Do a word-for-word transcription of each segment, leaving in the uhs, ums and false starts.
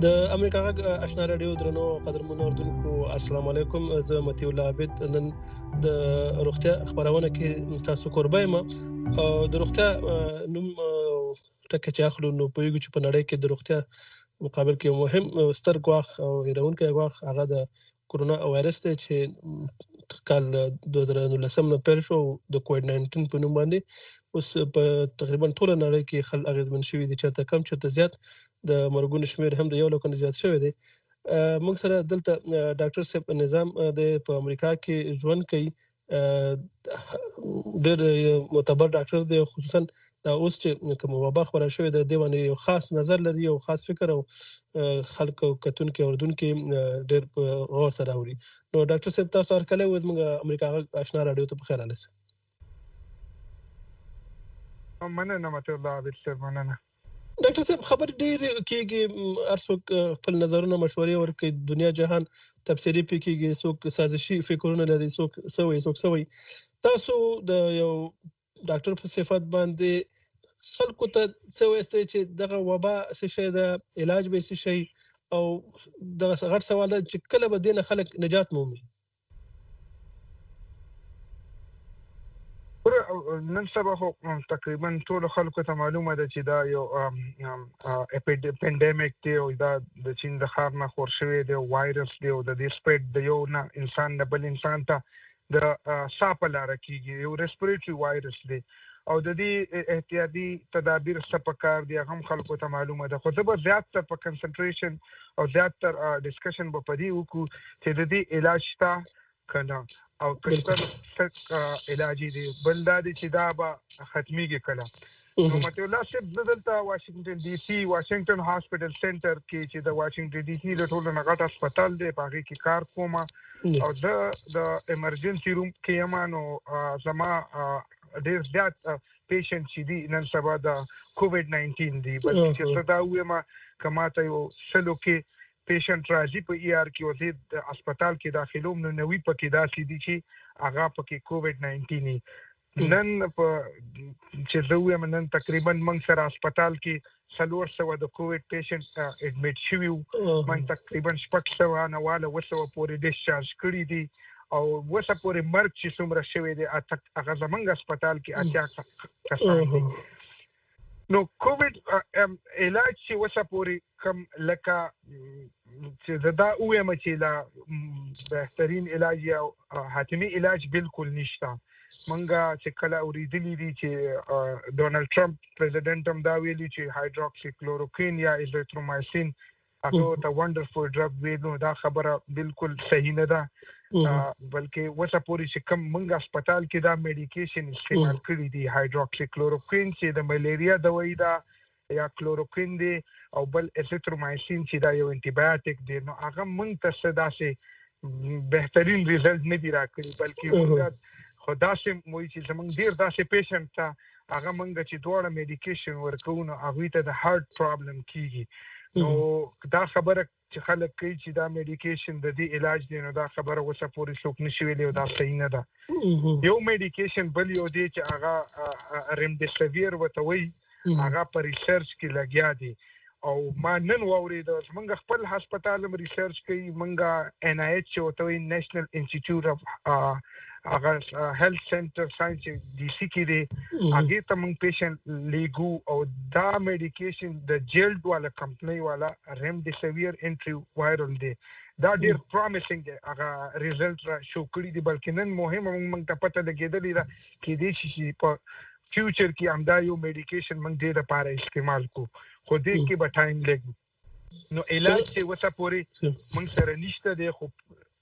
د امریکا غږ آشنا رادیو درنو قدرمنو اردوونکو السلام علیکم. زه متي الله عابد نن د روغتیا خبرونه کې تاسو قربای ما او د روغتیا نوم ټکه چې اخلو نو په یوه چې په نړۍ کې د روغتیا مقابل کې مهم ستر غواخ او هیرونکو غواخ هغه د کورونا وایرس ته چې کال دوه زره نولسم نه پیل شو د کووډ ناینټین په نوم باندې اوس په تقریبا ټول نړۍ کې خلک اغیزمن شوي دي چې کم چې زیات د مرګونو شمیر هم د یو لکه زیات شوی دی. موږ سره دلته ډاکټر صاحب نظام د په امریکا کې ژوند کوي، ډېر معتبر ډاکټر دی، خصوصا دا اوس چې کوم وبا خبره شوې ده د باندې یو خاص نظر لري او خاص فکر او خلکو کتونکو اردوونکو ډېر غور سره اوري. نو ډاکټر صاحب تاسو هر کله وز موږ امریکا آشنا رادیو ته بخیر راغلاست. مننه مته الله عابد صاحب، مننه. ډاکټر صاحب خبر ډېر کېږي، هر څوک خپل نظرونه مشورې ورکوي، دنیا جهان تفسیری پکېږي، څوک سازشي فکرونه لري، څوک سوي څوک سوي. تاسو د یو ډاکټر په صفت باندې خلکو ته څه وایي چې دغه وبا څه شی ده، علاج به څه شي، او دغه غټ سوال ده چې کله به دینه خلک نجات مومي؟ نن سبا خو تقریبا ټول خلکو ته معلومه ده چې دا یو پینډیمیک دی او دا د چین د ښار نه خور شوی دی، وایرس دی او د دې سپریډ د یو نه انسان نه بل انسان ته د ساه په لاره کېږي، یو ریسپریټري وایرس دی او د دې احتیاطي تدابیر څه پکار دي هم خلکو ته معلومه ده. خو زه به زیاتره په کنسنټریشن او زیاتره ډسکشن به په دې وکړو چې د دې علاج شته که نه او کله علاجي دی، بل دا دی چې دا به ختمیږي کله. نو مته الله صاحب زه دلته واشنگټن ډي سي واشنگټن هاسپټل سنټر کې چې د واشنگټن ډي سي د ټولو نه غټ هسپتال دی په هغې کې کار کوم او زه د ایمرجنسي روم کې یم. نو زما ډېر زیات پیشنټ چې دي نن سبا د کووډ ناینټین دي، بلکې چې زه دا ووایم که ماته یو سلو کې پیشنټ راځي په ای آر کې او زه د هسپتال کې داخلوم نو نوي پکې داسې دي چې هغه پکې کووډ ناینټین وي. نن په چې زه ووایم نن تقریبا موږ سره هسپتال کې څلور سوه د کووډ پیشنټ اډمیټ شوي وو، موږ تقریبا شپږ سوه نه واله اوه سوه پورې ډسچارج کړي دي او اوه سوه پورې مرګ چې څومره شوی دی هغه زموږ هسپتال کې اتیا کسان دي. نو کووډ علاج چې اوسه پورې کم لکه چې زه دا ووایم چې لا بهترین علاج یا حتمي علاج بالکل نشته. موږ چې کله اورېدلي دي چې ډونالډ ټرمپ پریزیډنټ هم دا ویلي چې هایدروکسي کلوروکوین یا ایزیترومایسین هغه ته وندرفul ډرګ وی، نو دا خبره بالکل صحیح نه ده، بلکې اوسه پورې چې کوم موږ هسپتال کې دا میډیکیشن استعمال کړي دي هایدروکسي کلوروکوین چې د ملیریا دوايي ده یا کلوروکوین دی او بل ایزیترومایسین چې دا یو انټي بایوټیک دی، نو هغه موږ ته څه داسې بهترین ریزلټ نه دي راکړي، بلکې موږ خو داسې وایي چې زموږ ډېر داسې پیشنټ ته هغه موږ چې دواړه میډیکیشن ورکوو نو هغوی ته د هارټ پرابلم کېږي. نو دا خبره چې خلک کوي چې دا میډیکیشن د دې علاج دی، نو دا خبره اوسه پورې څوک نشي ویلی او دا صحیح نه ده. یو میډیکیشن بل یو دی چې هغه ریمډیسیویر ورته وایي، هغه په ریسرچ کې لګیا دی او ما نن واورېده زموږ خپل هسپتال هم ریسرچ کوي، موږ ان آی ایچ چې ورته وایي نیشنل انسټیټیوټ اف هغه هیلث سنټر ساینس ډي سی کې دی، هغې ته موږ پیشنټ لیږو او دا میډیکیشن د جیلډ والا کمپنۍ والا ریمډیسیویر انټري وایرل دی، دا ډېر پرامیسنګ دی، هغه ریزلټ را شو کړي دي. بلکې نن مهمه موږ ته پته لګېدلې ده کېدای شي چې په فیوچر کې همدا یو میډیکیشن موږ دې لپاره استعمال کړو، خو دې کې به ټایم لګي. نو علاج چې اوسه پورې موږ سره نشته دی، خو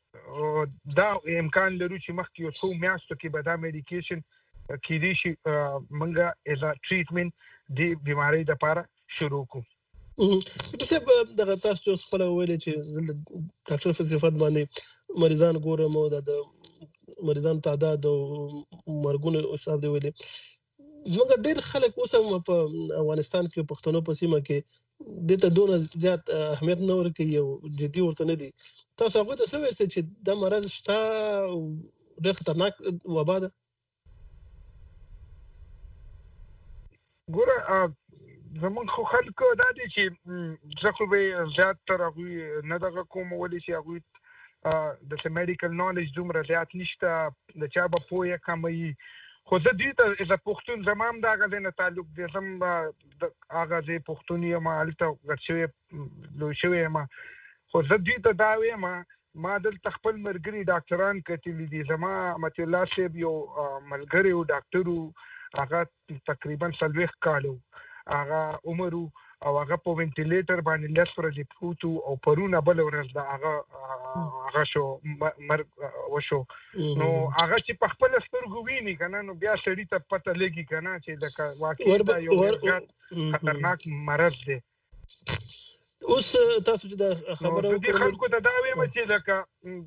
دا امکان لرو چې مخکې یو څو میاشتو کې به دا میډیکیشن کېدای شي موږ ایز ا ټریټمنټ دې بیمارۍ دپاره شروع کړو. ډاکټر صاحب دغه تاسو چې خپله وویلې چې ډاکټر په صفت باندې مریضان ګورم او د مریضانو تعداد او مرګونه حساب دی ویلې، زموږ ډېر خلک اوس هم په افغانستان کې پښتنو په سیمه کې دې ته دونه زیات اهمیت نه ورکوي او جدي ورته نه دي. تاسو هغوی ته څه وایئ چې دا مرض شته او ډېر خطرناک وبا ده؟ ګوره زمونږ خو خلکو دا دي چې زه خو به زیات تر هغوی نه دغه کوم ولې چې هغوی د میډیکل نالج دومره زیات نشته د چا به پوهه کموي خو زه دوی ته از پښتون زما هم د هغه ځای نه تعلق دی زه هم هغه ځای پښتون یم هلته غټ شوی لوی شوی یم خو زه دوی ته دا وایم ما دلته خپل ملګري ډاکټران کتلي دي زما مطیع الله صاحب یو ملګری و ډاکټر و هغه تقریبا څلوېښت کاله و هغه عمر او هغه په وینټیلیټر باندې لس ورځې پروت و او پرونه بله ورځ د هغه هغه شو مرګ وشو نو هغه چې په خپله سترګو ویني که نه نو بیا سړي ته پته لګي که نه چې لکه واقعي دا یو ډېر خطرناک مرض دی اوس تاسو چې دا خبره وکړه دې خلکو ته دا وایم چې لکه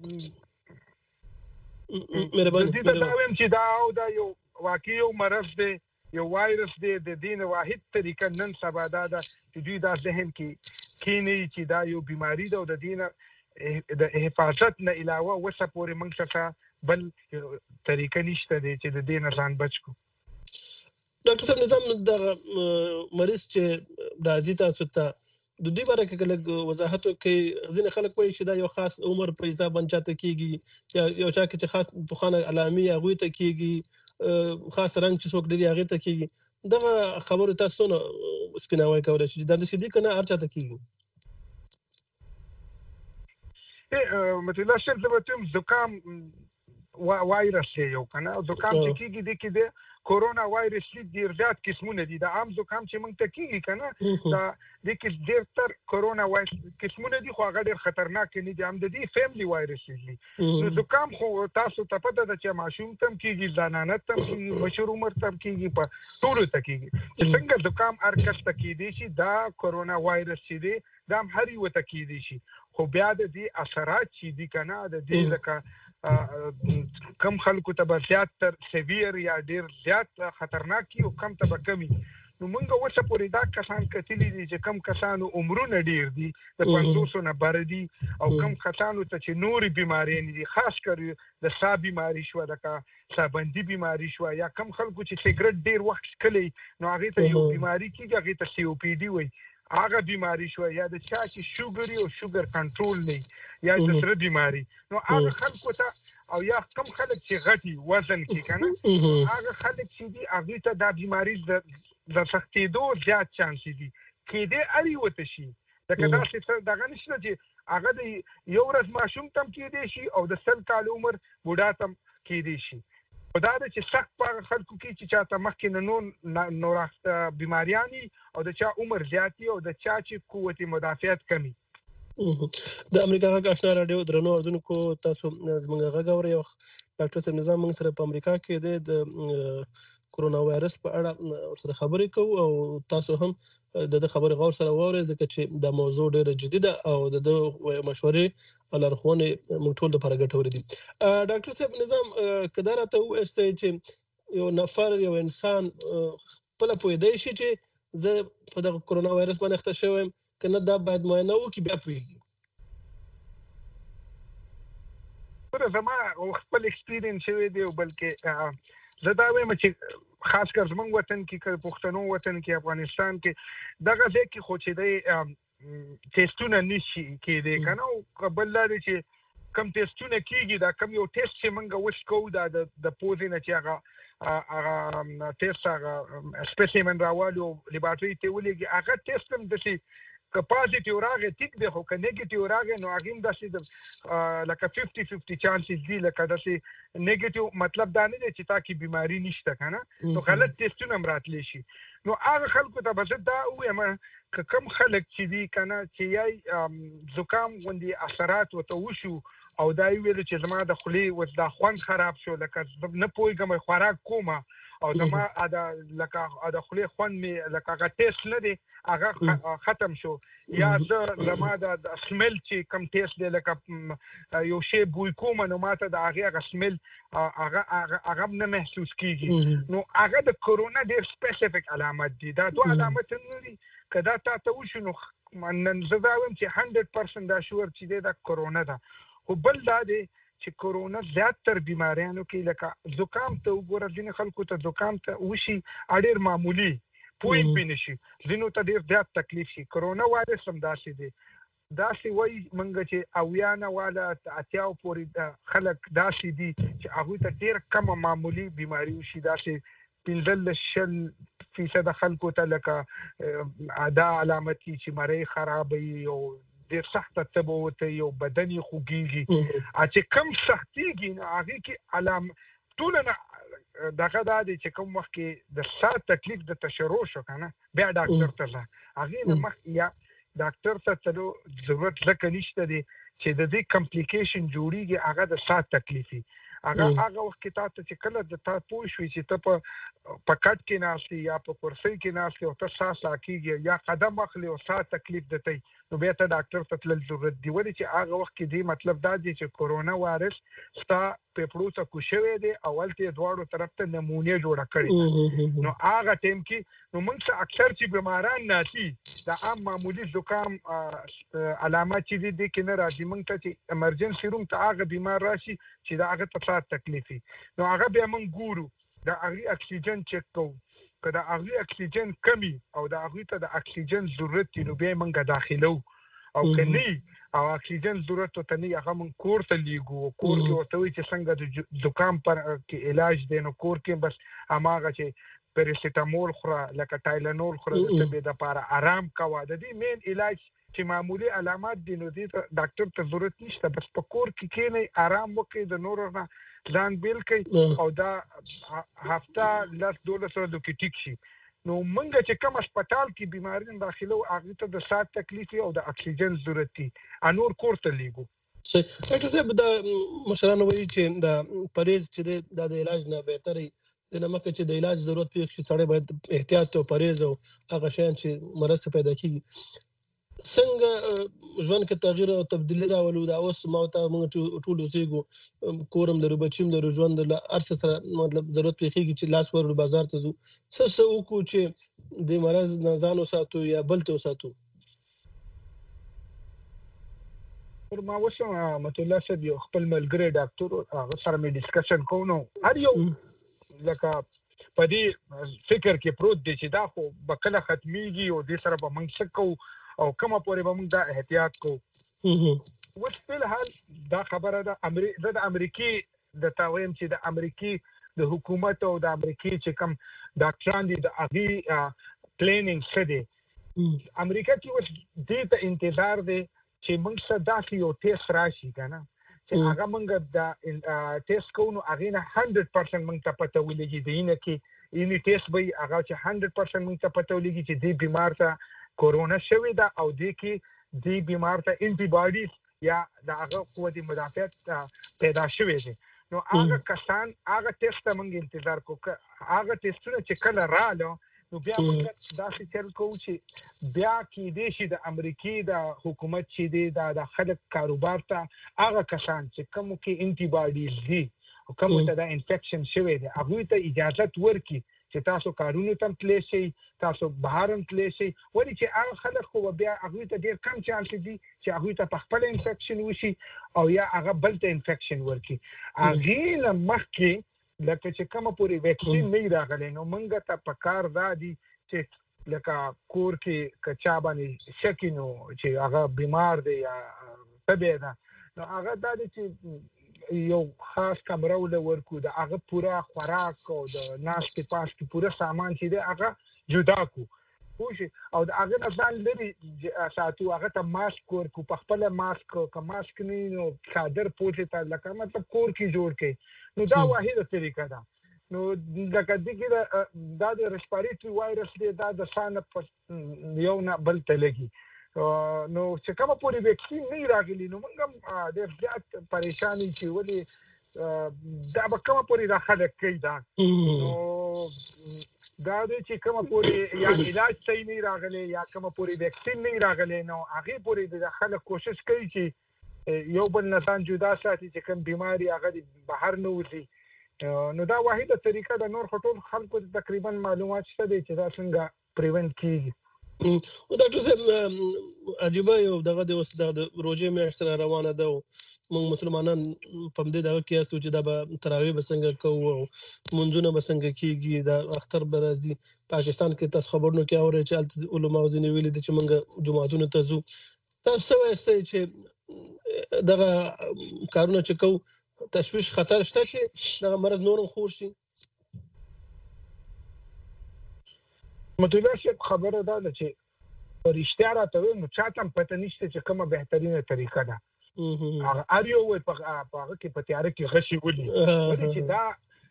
مهرباني دې ته دا وایم چې دا او دا یو واقعي یو مرض دی یو وایرس دی د دې نه واحد طریقه نن سبا دا ده چې دوی دا ذهن کې کینی چې دا یو بیماری ده او د دې نه د حفاظت نه علاوه وسه پورې موږ څخه بل طریقه نشته دی چې د دې نه ځان بچ کړو ډاکټر صاحب نظام دغه مریض چې راځي تاسو ته د دې باره کې لږ وضاحت وکړئ ځینې خلک وایي چې دا یو خاص عمر په حساب باندې چاته کېږي یا یو چا کې چې خاص پخوانه علامې هغوی ته کېږي خاص رنګ چې څوک لري هغې ته کېږي دغه خبرو تاسو نه سپیناوی کولی شي چې دا داسې دي که نه هر چاته کېږي مطیع الله صاحب زه به ته یم زکام وایرس دی یو که نه زکام چې کېږي دی کې دی کورونا وایرس ډېر زیات قسمونه دي د عام زکام چې موږ ته کېږي که نه دا دې کې ډېر تر کورونا وایرس قسمونه دي خو هغه ډېر خطرناک نه دي هم د دې فیملي وایرسز دي نو زکام خو تاسو ته پته ده چې ماشوم ته هم کېږي زنانه ته هم کېږي مشر عمر ته هم کېږي په ټولو ته کېږي چې څنګه زکام هر کس ته کېدی شي دا کورونا وایرس چې دی دا هم هر یوه ته کېدی شي خو بیا د دې اثرات چې دي که نه د دې لکه کم خلکو ته به زیات تر سیویر یا ډیر زیات خطرناک او کم ته به کمی نو موږ اوسه پورې دا کسان کتلي دي چې کم کسانو عمرونه ډیر دي د پنځوسو نه بر دي او کم کسانو ته چې نورې بیمارۍ دي خاص کر د سا بیماری شوه لکه سابندي بیماری شوه یا کم خلکو چې سګرټ ډیر وخت څښلی نو هغې ته یو بیماري کېږي هغې ته سی او پی ډي وایي هغه بیماری شوه یا د چا چې شوګر او شوګر کنټرول نه یا د زړه بیماری نو هغه خلکو ته او یا کم خلک چې غټي وزن کې که نه هغه خلک چې دي هغوی ته دا بیماري د سختېدو زیات چانس دي کېدی هر یوه ته شي لکه داسې دغه نشته چې هغه د یو ورځ ماشوم ته هم کېدی شي او د سل کال عمر بوډا ته هم کېدی شي خو دا ده چې سخت په هغه خلکو کې چې چاته مخکې نه نور نوراخته بیماریان وي او د چا عمر زیات وي او د چا چې قوت مدافعت کم وي د امریکا غږ آشنا راډیو درنو اردوونکو تاسو زموږ غږ اورئ ډاکټر صاحب نظام موږ سره په امریکا کې دی د کورونا وایرس په اړه ورسره خبرې کوو او تاسو هم د دې خبرې غور سره واورئ ځکه چې دا موضوع ډېره جدي ده او د ده مشورې او لارښوونې موږ ټول لپاره ګټورې دي ډاکټر صاحب نظام که دا راته ووایاستئ چې یو نفر یو انسان خپله پوهېدی شي چې زه په دغه کورونا وایرس باندې اخته شوی یم که نه دا باید معاینه وکړي بیا پوهېږي زما خپل ایکسپیرینس شوی دی او بلکې زه دا وایم چې خاص کر زموږ وطن کې که پښتنو وطن کې افغانستان کې دغه ځای کې خو چې دی ټیسټونه نشي کېدی که نه او بل دا دی چې کم ټیسټونه کېږي دا کم یو ټیسټ چې موږ اوس کوو دا د پوزې نه چې هغه هغه ټیسټ هغه سپیسیمن راوالو لیبارټري ته ولېږي هغه ټیسټ هم داسې که پازیټیو راغی ټیک دی خو که نیګیټیو راغی نو هغې هم داسې لکه ففټي ففټي چانسز دي لکه داسې نیګیټیو مطلب دا نه دی چې تا کې بیماري نشته که نه نو غلط ټیسټونه هم راتلی شي نو هغه خلکو ته به زه دا ووایم که کم خلک چې دي که نه چې یا زکام غوندې اثرات ورته وشو او دا یې ویلو چې زما د خولې اوس دا خوند خراب شو لکه نه پوهېږم خوراک کومه او زما لکه د خولې خوند مې لکه هغه ټیسټ نه دی هغه ختم شو یا زه زما د سمیل چې کم ټیسټ دی لکه یو شی بوی کومه نو ماته د هغې هغه سمیل هغه هغه نه محسوس کېږي نو هغه د کورونا ډېر سپیسیفیک علامت دي دا دوه علامتونه دي که دا تا ته وشو نو نن زه دا وایم چې هنډرډ پرسنټ دا شور چې دی دا کورونا ده خو بل دا دی چې کورونا زیات تر بیماریانو کې لکه زکام ته وګوره ځینې خلکو ته زکام ته وشي ډېر معمولي پوی پینې شي ځینو ته ډېر زیات تکلیف شي. کرونا وایرس هم داسې دی داسې وایي موږ چې اویا نه والا اتیاو پورې خلک داسې دي چې هغوی ته ډېر کمه معمولي بیماري وشي داسې پنځلس شل فیصده خلکو ته لکه دا علامت کې چې مرۍ خرابوي او ډېر سخته تبه ورته یو بدن یې خوږېږي چې کم سختېږي نو هغې کې علام ټوله نه دغه دا دی چې کوم وخت کې د ساه تکلیف د تشروع شو که نه بیا ډاکټر ته ځه هغې نه مخکې یا ډاکټر ته تلو ضرورت ځکه نشته دی چې د دې کمپلیکیشن جوړېږي هغه د ساه تکلیف وي هغه هغه وخت کې تا ته چې کله د تا پوه شوې چې ته په په کټ کې ناست یا په کرسۍ کې ناست او ته ساه ساه کېږي یا قدم اخلي او ساه تکلیف درته نو بیا ته ډاکټر ته تلل ضرورت دی ولې چې هغه وخت کې دی مطلب دا دی چې کورونا وایرس ستا پیپړو ته کوشوي دی اول ته دواړو طرف ته نمونه جوړه کړي نو هغه ټیم کې نو موږ اکثر چې بیماران ناسي دا عام معمولی زکام علامات چې دي کې نه راځي موږ ته چې امرجنسي روم ته هغه بیمار راشي چې دا هغه ته سات تکلیفي نو هغه بیا موږ ګورو دا هغه اکسیجن چک کوو که دا هغه اکسیجن کمی او دا هغه ته د اکسیجن ضرورت دی نو بیا موږ داخلو او کني او اکسیجن ضرورت ته نه هغه موږ کور ته لیږو کور کې ورته وي چې څنګه د زکام پر کې علاج دی نو کور کې بس هماغه چې پیراسیټامول خوره لکه ټایلنول خوره د تبې دپاره آرام کوه د دې مین علاج چې معمولي علامات دي نو دې ته ډاکټر ته ضرورت نشته بس په کور کې کښېنئ آرام وکړئ د نورو نه ځان بیل کړئ او دا هفته لس دولس ورځو کې ټیک شي نو موږ چې کوم هسپتال کې بیمارین داخلو هغې ته د ساه تکلیف او د اکسیجن ضرورت دي انور کور ته لیږو. ډاکټر صاحب دا مشران وایي چې دا پرهیز چې دی دا د علاج نه بهتر دی د نمکه چې د علاج ضرورت پیښ شي سړی باید احتیاط او پرهیز او هغه شیان چې مرسته پیدا کیږي څنګه ژوند کې تغییر او تبدیلی راولو دا اوس ما ته موږ ټول اوسېږو کورم لرو بچیم لرو ژوند له هر څه سره مطلب ضرورت پیښیږي چې لاس ورو بازار ته ځو څه څه وکړو چې د مرض نه ځان وساتو یا بل ته وساتو. پر ما اوس رحمت الله صاحب یو خپل ملګری ډاکټر هغه سره مې ډسکشن کوو نو هر یو لکه په دې فکر کې پروت دی چې دا خو به کله ختمیږي او دې سره به موږ څه کوو او کومه پورې به موږ دا احتیاط کوو. اوس فلحال دا خبره ده زه د امریکې د تا وایم چې د امریکې د حکومت او د امریکې چې کوم ډاکټران دي د هغې پلانینګ څه دی امریکا کې اوس دې ته انتظار دی چې موږ څه داسې یو ټیسټ راشي که نه چې هغه موږ د ټیسټ کوو نو هغې نه هنډرډ پرسنټ موږ ته پته ولګي د اینه کې اینې ټیسټ به وي هغه چې هنډرډ پرسنټ موږ ته پته ولګي چې دې بیمار ته کورونا شوې ده او دې کې دې بیمار ته انټي باډیز یا د هغه قوت مدافعت پیدا شوې دی نو هغه کسان هغه ټیسټ ته موږ انتظار کوو هغه ټیسټونه چې کله راغله نو بیا موږ داسې چل کوو چې بیا کېدای شي د امریکې د حکومت چې دی دا د خلک کاروبار ته هغه کسان چې کومو کې انټي باډیز دي او کومو ته دا انفیکشن شوی دی هغوی ته اجازت ورکړي چې تاسو کارونو ته هم تللی شئ تاسو بهر هم تللی شئ ولې چې هغه خلک خو بیا هغوی ته ډېر کم چانس دي چې هغوی ته پخپله انفیکشن وشي او یا هغه بل ته انفیکشن ورکړي هغې نه مخکې لکه چې کومه پورې ویکسین نه راغلی نو موږ ته په کار دا دي چې لکه کور کې که چا باندې شکي نو چې هغه بیمار دی یا تبې ده نو هغه دا دی چې یو خاص کمره ول ورکو د هغه پوره خوراک او د ناستې پاستې پوره سامان چې دی هغه جدا کو پوه او د هغه نه ځان لرې ساتو هغه ته ماسک ورکو په خپله ماسک که ماسک نه نو څادر پوټې ته لکه مطلب کور کې جوړ کړي نو دا واحده طریقه ده نو لکه دې کې دا د ریسپیریټري وایرس دی دا د ساه نه یو نه بل ته لګي نو چې کومه پورې ویکسین نه راغلی نو موږ هم ډېر زیات پریشان یو چې ولې دا به کومه پورې دا خلک کوي دا نو دا دی چې کومه پورې یا علاج صحیح نه راغلی یا کومه پورې ویکسین نه راغلی نو هغې پورې د خلک کوشش کوي چې یو بل نه ځان جدا ساتي چې کوم بیماري هغه د بهر نه وځي نو دا واحده طریقه د نور ټول خلکو ته تقریبا معلومات شته دی چې دا څنګه پریونټ کیږي. ډاکټر صاحب عجیبه یو دغه د اوس د روژې میاشت را روانه ده موږ مسلمانان په دې دغه کې یاستو چې دا به تراویح به څنګه کوو منځونه به څنګه کیږي دا اختر به راځي پاکستان کې تاسو خبرونه کې اورئ چې علماء ځینې ویلي دي چې موږ جمعهتونو ته ځو تاسو وایئ چې دغه کارونه چې کوو تشویش خطر شته چې دغه مرض نورم خور شي متوجه خبره ده چې رښتیا راته وي نو چاته هم پته نشته چې کومه بهترینه طریقه ده هغه هر یو وایي په هغه کې په تیاره کې غشي ولي ولې چې دا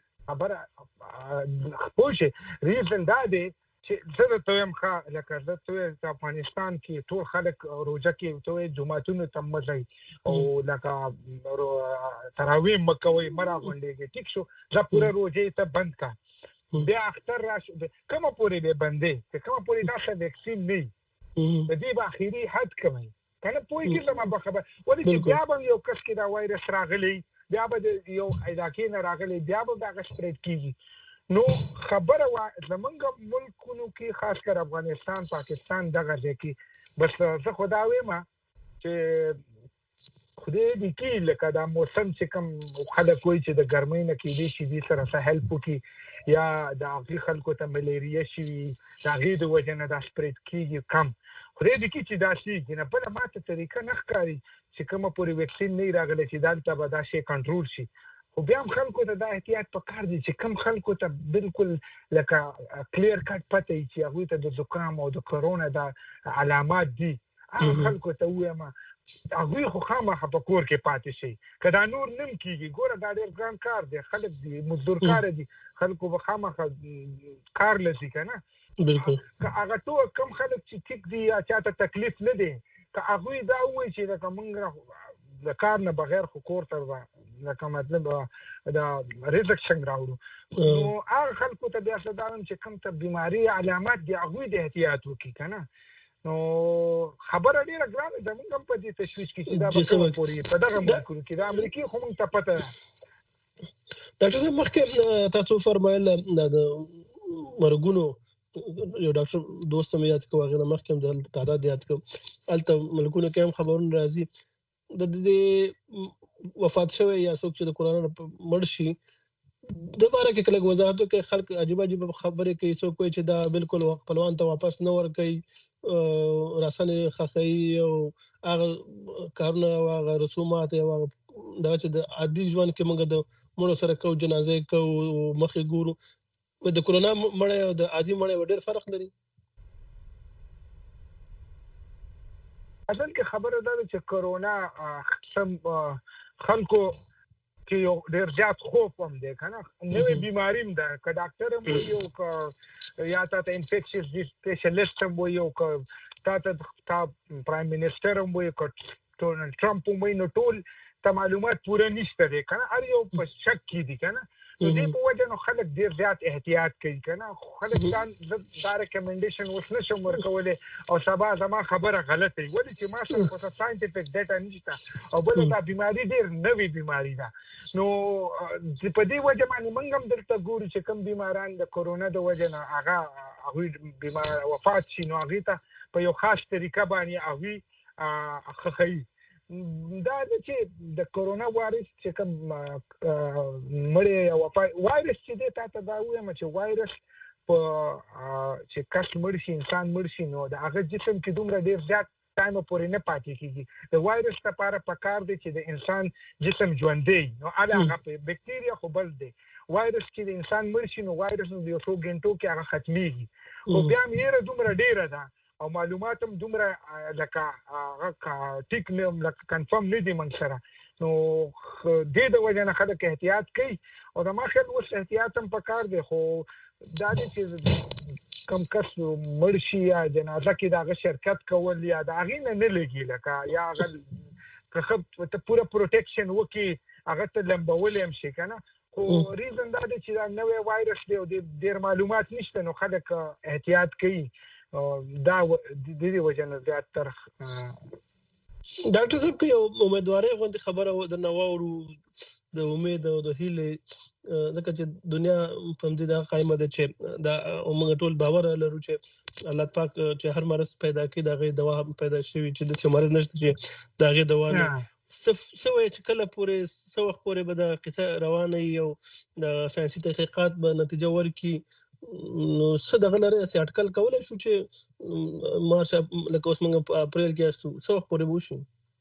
خبره پوه شئ ریزن دا دی چې زه درته وایم ښه لکه زه ته وایم چې افغانستان کې ټول خلک روژه کې ته وایي جوماتونو ته مه ځئ او لکه تراویح مه کوئ مه راغونډېږئ ټیک شو دا پوره روژې ته بند کړه بیا اختر راشي کومه پورې به بندې چې کومه پورې دا ښه ویکسین نه وي د دې به اخري حد کوي کنه پوهېږي زما به خبر ولې چې بیا به یو کس کې دا وایرس راغلی بیا به د یو علاقې نه راغلی بیا به دغه سپریډ کېږي نو خبره وه زمونږ ملکونو کې خاص کر افغانستان پاکستان دغه ځای کې بس زه خو دا وایم چې خدای دې کړي لکه دا موسم چې کوم خلک وایي چې د ګرمۍ نه کېدای شي دې سره څه هیلپ وکړي یا د هغې خلکو ته ملیریا شوي د هغې د وجې نه دا سپریډ کېږي کم خدای دې کړي چې دا کېږي نه بله ماته طریقه نه ښکاري چې کومه پورې ویکسین نه وي راغلی چې دلته به دا شی کنټرول شي خو بیا هم خلکو ته دا احتیاط پکار دی چې کوم خلکو ته بالکل لکه کلیر کټ پته وي چې هغوی ته د زکام او د کرونا دا علامات دي هغه خلکو ته ووایم هغوی خو خامخا په کور کې پاتې شي که دا نور نم کېږي ګوره دا ډېر ګران کار دی خلک دي مزدور کاره دي خلکو به خامخا کار لسي که نه بالکل که هغه ټول کم خلک چې ټیک دي یا چاته تکلیف نه دی که هغوی دا ووایي چې لکه موږ د کار نه بغیر خو کور ته لکه مطلب دا رزق څنګه راوړو نو هغه خلکو ته بیا څه دا وایم چې کوم ته بیماري علامات دي هغوی د احتیاط وکړي که نه نو خبره ډېره ګرانه ده موږ هم په دې تشویش کې چې دا به کومه پورې په دغه ملکونو کې د امریکې خو موږ ته پته ده ډاکټر صاحب مخکې تاسو فرمایل د مرګونو یو ډاکټر دوست مې یاد کړو هغه مخکې هم د تعداد یاد کړو هلته ملکونو کې هم خبرونه راځي د دې وفات شوی یا څوک چې د کرونا مړ شي د باره کې کله وضاحت وکړي خلک عجیب عجیب خبرې کوي څوک وایي چې دا بالکل خپلوان ته واپس نه ورکوي راسنې خښوي او هغه کارونه او هغه رسومات او هغه دغه چې د عادي ژوند کې موږ د مړو سره کوو جنازې کوو مخې ګورو د کرونا مړی او د عادي مړی ډېر فرق لري اصل کې خبره دا ده چې کرونا سم خلکو کې یو ډېر زیات خوف هم دی که نه نوې بیماري هم ده که ډاکټر هم وایي او که یا تا ته انفیکشس سپیشلیسټ هم وایي او که تا ته تا پرایم منسټر هم وایي که ډونالډ ټرمپ هم وایي نو ټول ته معلومات پوره نشته دی که نه هر یو په شک کې دي که نه نو دې په وجه نو خلک ډېر زیات احتیاط کوي که نه خلک ځان زه دا ریکمنډیشن اوس نه شم ورکولی او سبا زما خبره غلطه وي ولې چې ما سره خو څه ساینټیفیک ډیټا نشته او بله دا بیماري ډېر نوې بیماري ده نو په دې وجه باندې موږ هم دلته ګورو چې کوم بیماران د کرونا د وجه نه هغه هغوی بیمار وفات شي نو هغوی ته په یو خاص طریقه باندې هغوی خښوي دا ده چې د کرونا وایرس چې کوم مړی یا وفات وایرس چې دی تا ته دا ووایم چې وایرس په چې کس مړ شي انسان مړ شي نو د هغه جسم کې دومره ډېر زیات ټایم پورې نه پاتې کېږي د وایرس لپاره پکار دی چې د انسان جسم ژوندی نو هله هغه بکتریا خو بل دی وایرس چې د انسان مړ شي نو وایرس نو د یو څو ګنټو کې هغه ختمیږي خو بیا هم یېره دومره ډېره ده او معلومات هم دومره لکه هغه ټیک نه لکه کنفرم نه دي موږ سره نو دې د وجې نه خلک احتیاط کوي او زما خیال اوس احتیاط هم پکار دی خو دا دی چې کم کس مړ شي یا جنازه کې د هغه شرکت کول یا د هغې نه نه لګي لکه یا هغه که ښه ته پوره پروټیکشن وکړي هغه ته لمبولی هم شي که نه خو ریزن دا دی چې دا نوی وایرس دی او ډېر معلومات نشته نو خلک احتیاط کوي دا د دې وجه نه زیاتره ډاکټر صاحب که یو امیدوارۍ غوندې خبره درنه واورو د امید او د هیلې ځکه چې دنیا په همدې دغه قایمه ده چې دا موږ ټول باور لرو چې الله پاک چې هر مرض پیدا کړي د هغې دوا هم پیدا شوي چې داسې مرض نشته چې د هغې دوا نه سوي چې کله پورې سو وخت پورې به د قصه روانه او د ساينسي تحقیقات به نتیجه ورکړي نو څه دغه لري چې اټکل کولای شو چې مارچ لکه اوس موږ په اپریل کې سو وخت پورې وشو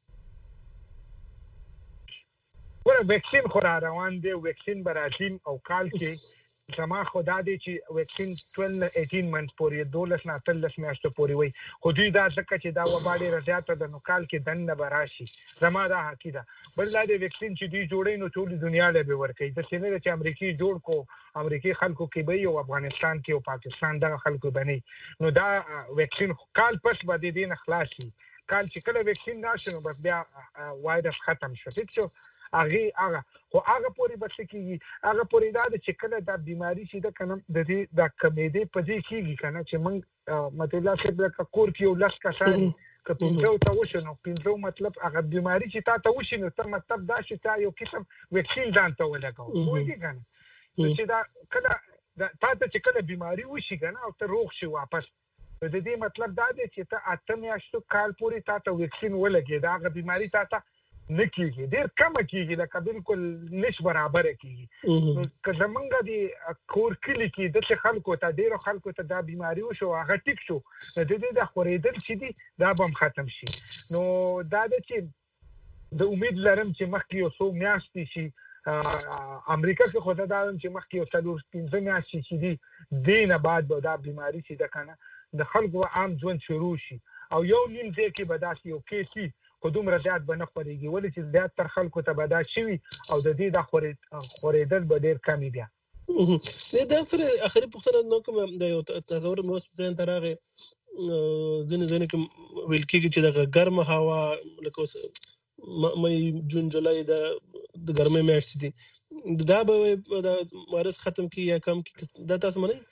ور ویکسین خو را روان دی ویکسین برازیل او کال کې زما خدا دې چې ویکسین دوه اټین منټ پورې دولس نه تلس میاشتو پورې وي خو دوی دا ځکه چې دا وبا ډېره زیاته ده نو کال کې دننه به راشي زما دا حقي ده بل دا د ویکسین چې دوی جوړوي نو ټولې دنیا له به ورکوي داسې نه ده چې امریکي جوړ کو امریکي خلکو کې به او افغانستان کې او پاکستان دغه خلکو بني نو دا ویکسین کال پس به د دې نه خلاص شي کال چې کله ویکسین راشي نو بس بیا وایرس ختم شو ټیک شو هغه هغه خو هغه پورې بس کېږي هغه پورې دا چې کله دا بیماری شي د کنه د دې د کمیدې په دې کېږي کنه چې موږ مطلب څه د کور کې یو لاس کسان کته نو ته وښنو پینځو مطلب هغه بیماری چې تا ته وښینو ته مطلب دا چې تا یو قسم ویکسین ځان ته ولګاو وایي کنه چې دا کله تا ته چې کله بیماری وشي کنه او ته روغ شي واپس د دې مطلب دا دی چې ته اته میاشتو کال پورې تا ته ویکسین ولګي دا هغه بیماری تا ته نه کېږي ډېر کم کېږي لکه بالکل نش برابر کېږي نو که زمونږ د کور کلي کې داسې خلکو ته ډېرو خلکو ته دا بیماري وشو هغه ټیک شو د دې د خورېدل چې دي دا به هم ختم شي نو دا ده چې د امید لرم چې مخکې یو څو میاشتې شي امریکا کې خو دا وایم چې مخکې یو څلور پنځه میاشتې چې دي دې نه بعد به دا بیماري چې ده که نه د خلکو عام ژوند شروع شي او یو نیم ځای کې به داسې یو کیس وي خو دومره زیات به نه خورېږي ولې چې زیاتر خلکو ته به دا شوي او د دې دا خورېدل به ډېر کم وي بیا دا سره اخري پوښتنه نو کوم د یو تصور مې اوس ذهن ته راغی ځینې ځینې کې ویل کېږي چې دغه ګرمه هوا لکه اوس مې جون جولای د د ګرمۍ میاشتې دي دا به د وایرس ختم کړي یا کم کړي دا تاسو منئ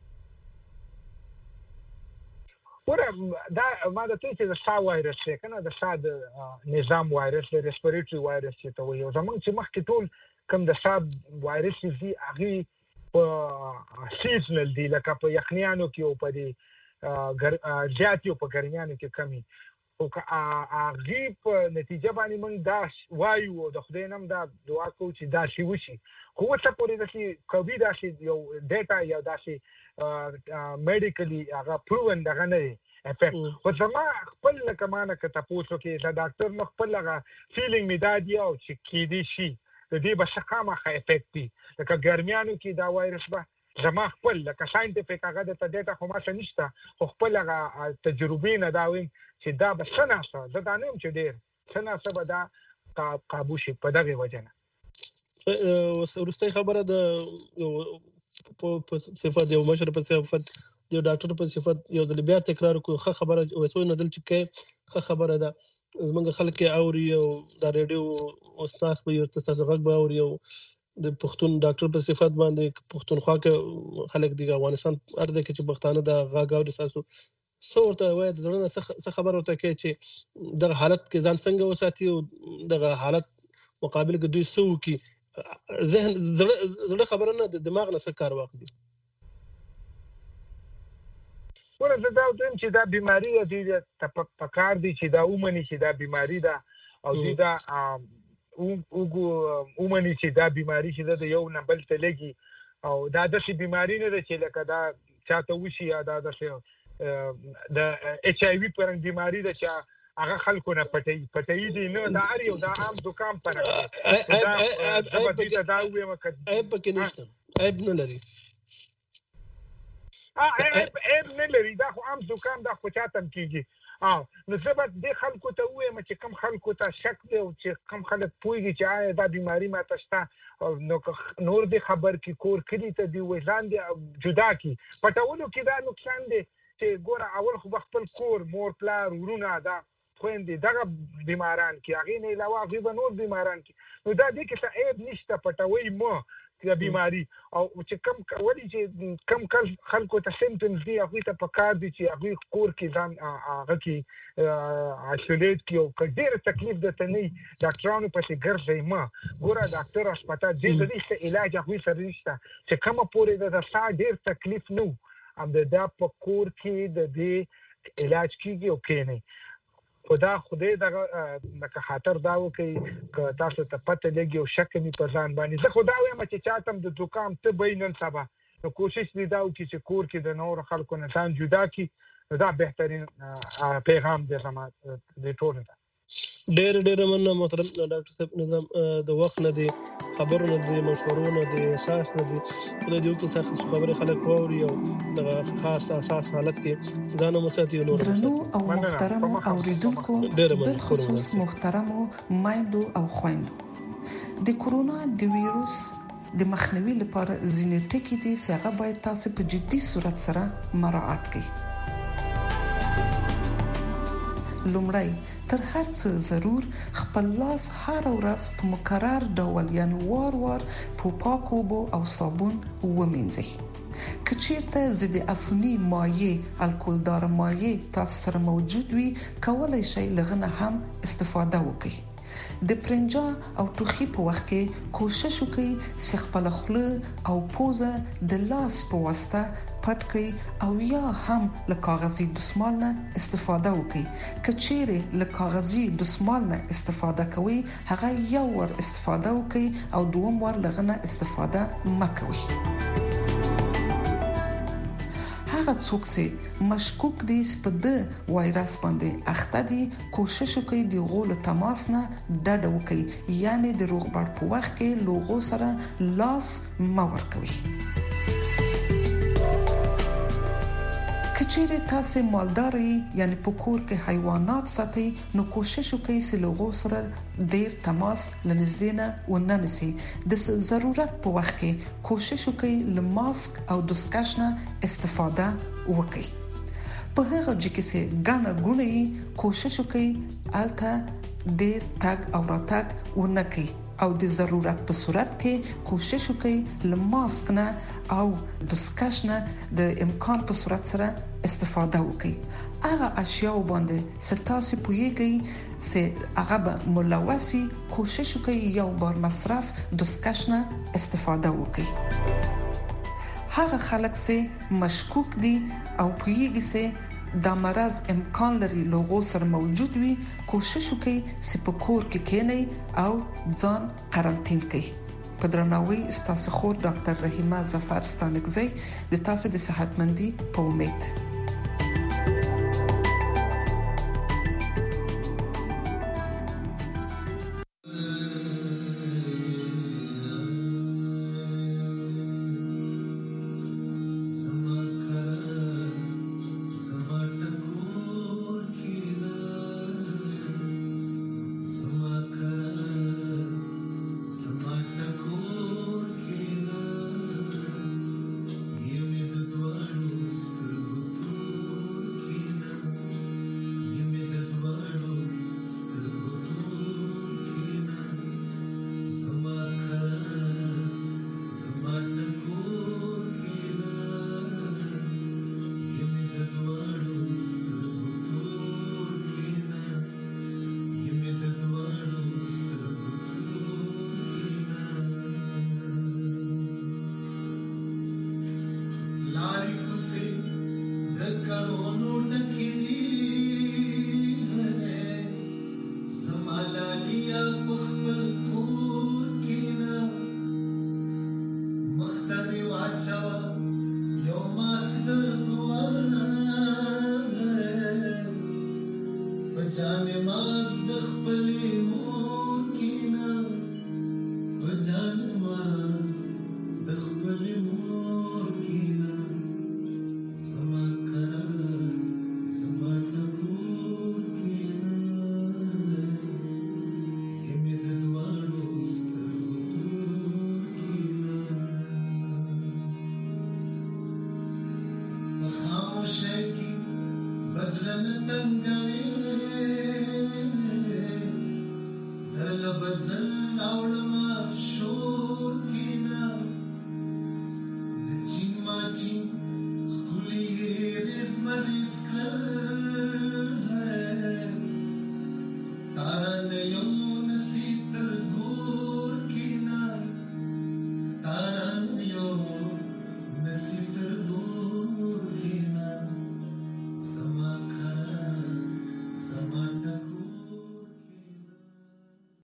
ورته دا ما د ته چې د سا وایرس دی کنه د سا د نظام وایرس د ریسپیریټري وایرس چې ته وایي زمونږ چې مخکې ټول کوم د سا وایرس دي هغه په سیزنل دي لکه په یخنیانو کې او په دې زیاتې په ګرمیانو کې کمی او هغه په نتیجه باندې موږ دا وایو د خدای نوم دا دعا کوو چې دا شی وشي خو څه پورې د کووډ داسې یو ډیټا یا داسې میډیکلی هغه پروون دغه نه دی افیکټ خو زما خپل لکه مانه که تاسو کې دا ډاکټر نو خپل هغه فیلینګ می دا دی او چې کې دی شي د دې به څه افیکټ دی لکه ګرمیانو کې دا وایرس به زما خپل لکه ساينټیفیک هغه د ډیټا خو ما څه نشته خو خپل هغه تجربې نه دا ویم چې دا به څه ناسه زه دا نه یم چې ډېر څه ناسه به دا قابو شي په دغې وجه نه وروستۍ خبره د په صفت یو مشر په صفت یو ډاکټر په صفت یو د بیا تکرار کو ښه خبره وسو نه دل چې ښه خبره ده زمونږ خلک اوري او د ریډیو استاد په یو تاسو غږ به اوري او د پښتون ډاکټر په صفت باندې پښتونخوا کې خلک دی افغانستان ارده کې چې پښتانه د غږ اوري تاسو څورته وای د ځړنه څه خبر ورته کې چې د حالت کې ځان څنګه وساتي او د حالت مقابل کې دوی سو کې ذهن زړه خبره نه د دماغ نه څه کار واخلي ورته دا وایم چې دا بیماری د په کار دي چې دا اومني چې دا بیماری ده او دې دا وګو اومني چې دا بیماری چې د یو نه بل ته لګي او دا د شي بیماری نه ده چې لکه دا چاته وشي یا دا د د ایچ آی وی پرنګ بیماری ده چې هغه خلکو نه پټي پټي دي نه دا اړ یو دا عام دکان پر دا په دې دا وې مکه ایب کې نشته ایب نه لري ا ایب نه لري دا خو عام دکان دا خو چاته کیږي اه نو سبب د خلکو ته وې چې کم خلکو ته شک دی او چې کم خلک پويږي چې دا بیماری ما تشته نو نور دې خبر کی کور کړي ته دی وځان دی جدا کی پټولو کې دا نقصان دی چې ګوره اول خو خپل کور مور پلار ورونه دا خويندې دغه بیماران کې هغه نه علاوه هغه نور بیماران کې نو دا دې کې څه عیب نشته پټوي مو د بیماری او چې کم ولې چې کم خلکو ته سیمپټمز دي هغه ته پکار دي چې هغه کور کې ځان هغه کې آیسولیټ کې او کډیر تکلیف د تني ډاکټرانو په څیر ګرځي ما ګوره ډاکټر هسپتال دې د دې علاج هغه سره نشته چې کومه پورې د سا ډیر تکلیف نو ام د دا په کور کې د دې علاج کیږي او کې نه خدا خدای دغه د خاطر دا وکي ک تاسو ته پته لګي او شک می په ځان باندې زه خدا وایم چې چاتم د دوکان ته بینن سبا نو کوشش دی دا وکي چې کور کې د نور خلکو نه ځان جدا کی دا بهترین پیغام دی زما د ټولو ډېر ډېر مننه محترم ډاکټر صاحب نظام د وخت نه دی خبرو نه دی مشورو نه دی احساس نه دی خدای دې وکړي چې خبرې خلک واوري او د خاص اساس حالت کې ځان مساتي او نور مساتي او محترم اوریدونکو بالخصوص محترم مایندو او خويندو د کورونا د وایروس د مخنیوي لپاره ځینې ټکي دي چې هغه باید تاسو په جدي صورت سره مراعات کړئ. لومړی تر هر څه ضرور خپل لاس هر ورځ په مکرر ډول یعنی وار وار په پاکو اوبو او صابون ومینځئ. که چیرته ضد عفونی مایع الکولدار مایع تاسو سره موجود وي کولای شئ لغنه هم استفاده وکړئ. د پرنجا او ټوخي په وخت کې کوشش وکړئ چې خپل خوله او پوزه د لاس په واسطه پټ کړئ او یا هم له کاغذي دستمال نه استفاده وکړئ. که چیرې له کاغذي دستمال نه استفاده کوئ هغه یو ور استفاده وکړئ او دوم ور لغنه استفاده مکوئ. هغه څوک چې مشکوک دي په د وایرس باندې اخته دي کوشش وکړي د غول تماس نه ډډه وکړي یعنی د روغبړ په وخت کې لوغو سره لاس مور کوي. کچېره تاسو مالداري یعنی په کور کې حیوانات ساتي نو کوشش وکړئ چې لوغو سره ډیر تماس لنږدې نه وننسي. د ضرورت په وخت کې کوشش وکړئ له ماسک او دستکش نه استفاده وکړئ. په هغه ځکه چې ګڼه ګونې کوشش وکړئ الته ډیر تګ او راتګ ونکړئ او د ضرورت په صورت کې کوشش وکړئ له ماسک نه او دستکش نه د امکان په صورت سره استفاده وکړئ. هغه اشیاء باندې ستاسو پویږي چې هغه به ملوثي کوشش وکړئ یو بار مصرف دستکش نه استفاده وکړئ. هغه خلک چې مشکوک دي او پویږي چې دا مرض امکان لري لوغو سره موجود وي کوشش وکړئ چې په کور کې کېنئ او ځان قرنطین کړئ. په درناوي ستاسو خور ډاکټر رحیمه ظفر ستانکزی د تاسو د صحتمندي په امید. Kuliye rizma riskler